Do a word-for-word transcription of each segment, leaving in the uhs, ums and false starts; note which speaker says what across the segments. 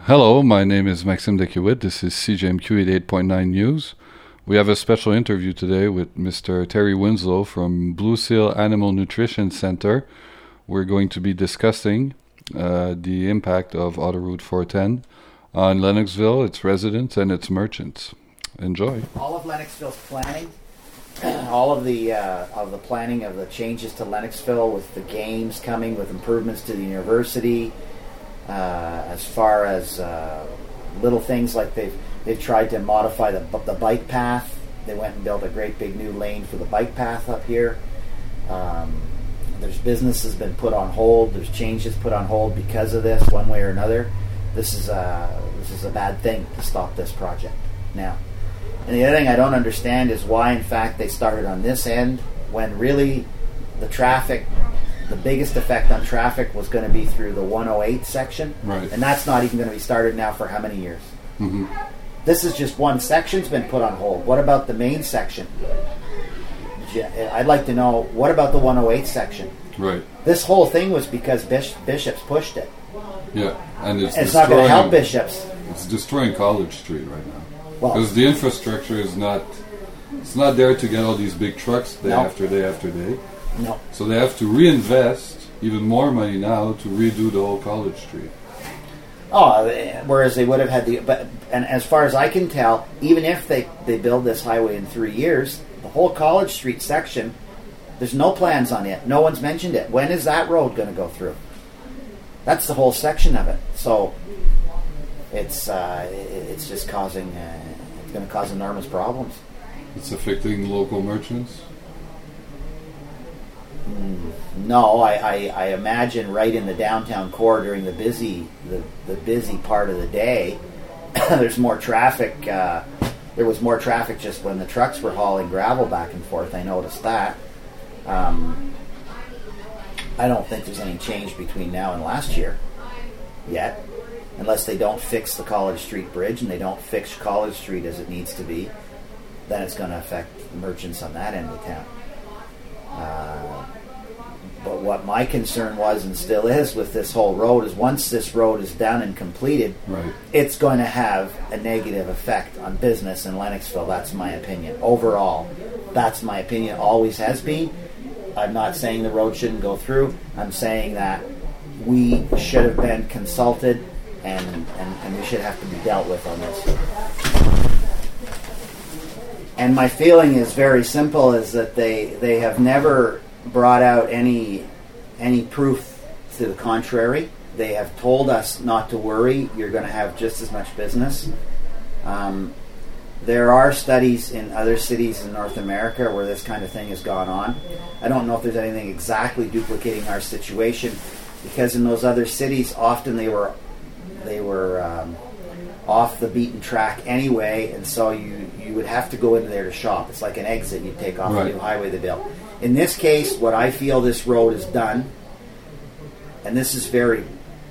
Speaker 1: Hello, my name is Maxime Dekiewicz. This is C J M Q eighty-eight point nine News. We have a special interview today with Mister Terry Winslow from Blue Seal Animal Nutrition Center. We're going to be discussing uh, the impact of Autoroute four ten on Lennoxville, its residents, and its merchants. Enjoy.
Speaker 2: All of Lennoxville's planning, all of the uh, of the planning of the changes to Lennoxville with the games coming, with improvements to the university, uh, as far as uh, little things like they've they've tried to modify the the bike path. They went and built a great big new lane for the bike path up here. Um, there's business has been put on hold. There's changes put on hold because of this, one way or another. This is a this is a bad thing to stop this project now. And the other thing I don't understand is why, in fact, they started on this end when really the traffic, the biggest effect on traffic was going to be through the one oh eight section.
Speaker 1: Right.
Speaker 2: And that's not even going to be started now for how many years?
Speaker 1: Mm-hmm.
Speaker 2: This is just one section's been put on hold. What about the main section? I'd like to know, what about the one oh eight section?
Speaker 1: Right.
Speaker 2: This whole thing was because Bish- Bishops pushed it.
Speaker 1: Yeah, and it's,
Speaker 2: And it's not going to help Bishops.
Speaker 1: It's destroying College Street right now.
Speaker 2: Well,
Speaker 1: Because the infrastructure is not, it's not there to get all these big trucks day
Speaker 2: No.
Speaker 1: after day after day.
Speaker 2: no.
Speaker 1: So they have to reinvest even more money now to redo the whole College Street.
Speaker 2: Oh, whereas they would have had the, but and as far as I can tell, even if they, they build this highway in three years, the whole College Street section, there's no plans on it. No one's mentioned it. When is that road going to go through? That's the whole section of it. So it's uh, it's just causing uh, it's going to cause enormous problems.
Speaker 1: It's affecting local merchants.
Speaker 2: No, I, I, I imagine right in the downtown core during the busy the, the busy part of the day, there's more traffic. Uh, there was more traffic just when the trucks were hauling gravel back and forth. I noticed that. Um, I don't think there's any change between now and last year yet, unless they don't fix the College Street Bridge and they don't fix College Street as it needs to be. Then it's going to affect merchants on that end of town. Uh, but what my concern was and still is with this whole road is once this road is done and completed,
Speaker 1: Right.
Speaker 2: it's going to have a negative effect on business in Lennoxville. That's my opinion. Overall, that's my opinion. Always has been. I'm not saying the road shouldn't go through. I'm saying that we should have been consulted and, and, and we should have to be dealt with on this. And my feeling is very simple, is that they, they have never brought out any any proof to the contrary. They have told us not to worry, you're going to have just as much business. Um, there are studies in other cities in North America where this kind of thing has gone on. I don't know if there's anything exactly duplicating our situation, because in those other cities, often they were they were um, off the beaten track anyway, and so you, you would have to go into there to shop. It's like an exit you take off
Speaker 1: Right.
Speaker 2: a new highway they built. In this case, what I feel this road has done, and this is very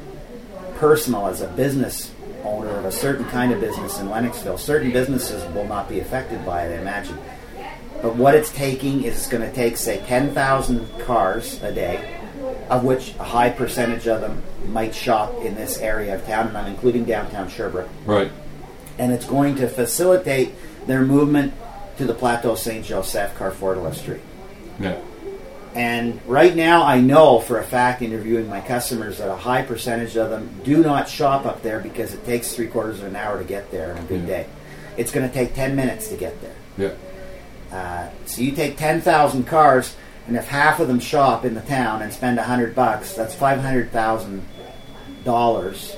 Speaker 2: personal as a business owner of a certain kind of business in Lennoxville, certain businesses will not be affected by it, I imagine. But what it's taking is it's going to take, say, ten thousand cars a day, of which a high percentage of them might shop in this area of town, and I'm including downtown Sherbrooke.
Speaker 1: Right.
Speaker 2: And it's going to facilitate their movement to the Plateau Saint Joseph, Carrefour de la Street.
Speaker 1: Yeah.
Speaker 2: And right now I know for a fact, interviewing my customers, that a high percentage of them do not shop up there because it takes three quarters of an hour to get there on a good
Speaker 1: Yeah.
Speaker 2: day. It's going to take ten minutes to get there.
Speaker 1: Yeah.
Speaker 2: Uh, so you take ten thousand cars, and if half of them shop in the town and spend a hundred bucks, that's five hundred thousand dollars.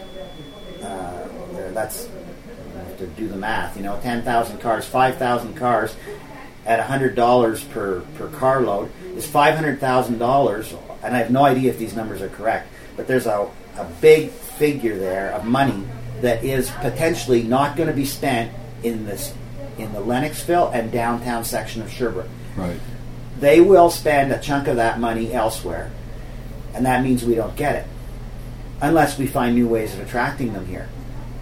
Speaker 2: Uh, that's, I have to do the math. You know, ten thousand cars, five thousand cars at a hundred dollars per per carload is five hundred thousand dollars. And I have no idea if these numbers are correct, but there's a a big figure there of money that is potentially not going to be spent in this in the Lennoxville and downtown section of Sherbrooke.
Speaker 1: Right.
Speaker 2: They will spend a chunk of that money elsewhere, and that means we don't get it unless we find new ways of attracting them here.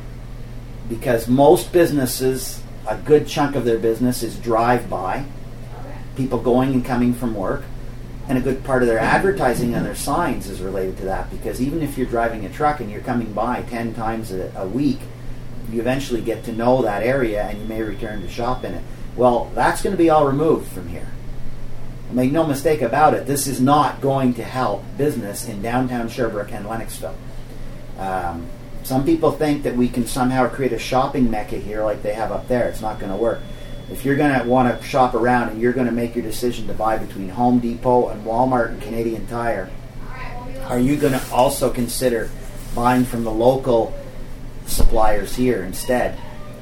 Speaker 2: Because most businesses, a good chunk of their business is drive-by, people going and coming from work. And a good part of their advertising and their signs is related to that, because even if you're driving a truck and you're coming by ten times a, a week, you eventually get to know that area and you may return to shop in it. Well, that's going to be all removed from here. Make no mistake about it, this is not going to help business in downtown Sherbrooke and Lennoxville. Um, some people think that we can somehow create a shopping mecca here like they have up there. It's not going to work. If you're going to want to shop around and you're going to make your decision to buy between Home Depot and Walmart and Canadian Tire, are you going to also consider buying from the local suppliers here instead?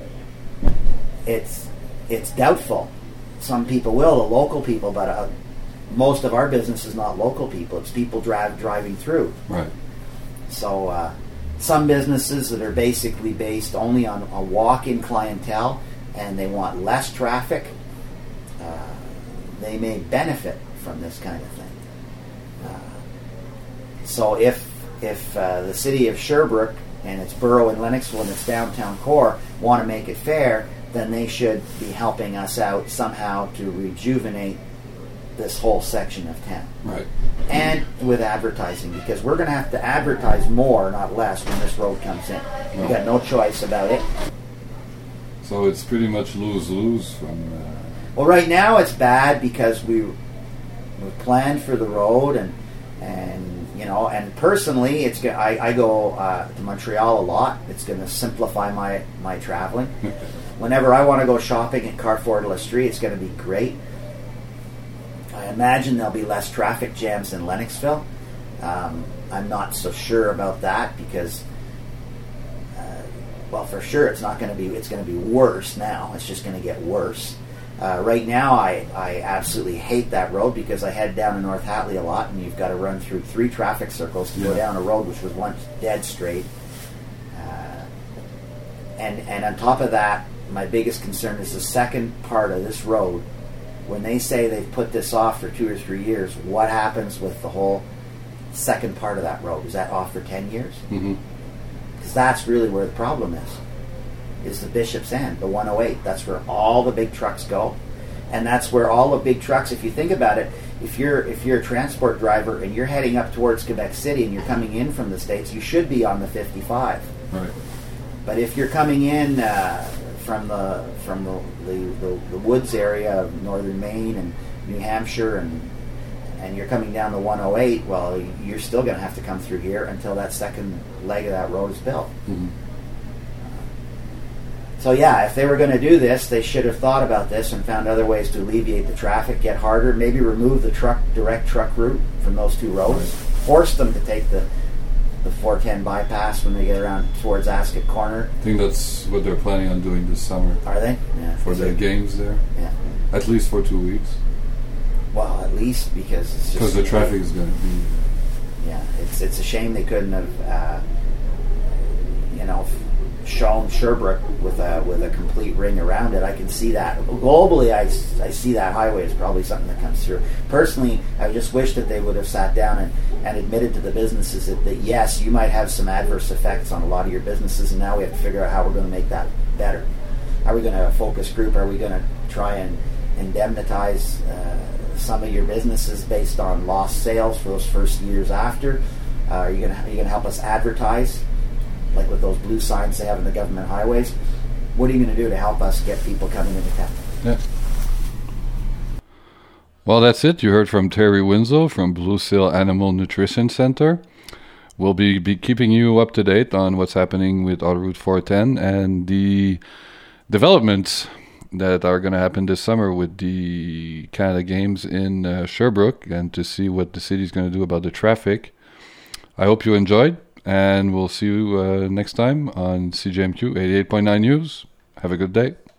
Speaker 2: It's it's doubtful. Some people will, the local people, but uh, most of our business is not local people. It's people drive, driving through.
Speaker 1: Right.
Speaker 2: So uh, some businesses that are basically based only on a walk-in clientele and they want less traffic, uh, they may benefit from this kind of thing. Uh, so if if uh, the city of Sherbrooke and its borough in Lennoxville and its downtown core want to make it fair, then they should be helping us out somehow to rejuvenate this whole section of town.
Speaker 1: Right.
Speaker 2: And with advertising, because we're going to have to advertise more, not less, when this road comes in. We've got no choice about it.
Speaker 1: So it's pretty much lose-lose from... Uh...
Speaker 2: Well, right now it's bad because we we planned for the road, and and you know, and personally, it's go- I, I go uh, to Montreal a lot. It's going to simplify my my traveling. Whenever I want to go shopping at Carrefour de l'Estrie, it's going to be great. I imagine there'll be less traffic jams in Lennoxville. Um, I'm not so sure about that because, uh, well, for sure it's not going to be. It's going to be worse now. It's just going to get worse. Uh, right now, I, I absolutely hate that road because I head down to North Hatley a lot, and you've got to run through three traffic circles to yeah. go down a road which was once dead straight. Uh, and and on top of that, my biggest concern is the second part of this road. When they say they've put this off for two or three years, what happens with the whole second part of that road? Is that off for ten years? Because mm-hmm. that's really where the problem is. Is the Bishop's End, the one oh eight. That's where all the big trucks go. And that's where all the big trucks, if you think about it, if you're if you're a transport driver and you're heading up towards Quebec City and you're coming in from the States, you should be on the fifty-five.
Speaker 1: Right.
Speaker 2: But if you're coming in uh, from the from the, the, the, the woods area of northern Maine and New Hampshire and and you're coming down the one oh eight, well, you're still going to have to come through here until that second leg of that road is built. Mm-hmm. So yeah, if they were going to do this, they should have thought about this and found other ways to alleviate the traffic, get harder, maybe remove the truck direct truck route from those two roads, right. Force them to take the the four ten bypass when they get around towards Ascot Corner.
Speaker 1: I think that's what they're planning on doing this summer.
Speaker 2: Are they? Yeah.
Speaker 1: For their games there?
Speaker 2: Yeah.
Speaker 1: At least for two weeks.
Speaker 2: Well, at least because it's just...
Speaker 1: Because the traffic is going to be...
Speaker 2: Yeah, it's it's a shame they couldn't have, uh, you know... shown Sherbrooke with a with a complete ring around it. I can see that. Globally, I, I see that highway as probably something that comes through. Personally, I just wish that they would have sat down and, and admitted to the businesses that, that, yes, you might have some adverse effects on a lot of your businesses, and now we have to figure out how we're going to make that better. Are we going to have a focus group? Are we going to try and indemnitize uh, some of your businesses based on lost sales for those first years after? Uh, are you going to are you going to help us advertise? Like with those blue signs they have in the government highways, what are you going to do to help us get people coming into town?
Speaker 1: Yeah. Well, that's it. You heard from Terry Winslow from Blue Seal Animal Nutrition Center. We'll be, be keeping you up to date on what's happening with Autoroute four ten and the developments that are going to happen this summer with the Canada Games in uh, Sherbrooke, and to see what the city's going to do about the traffic. I hope you enjoyed. And we'll see you uh, next time on C J M Q eighty-eight point nine News. Have a good day.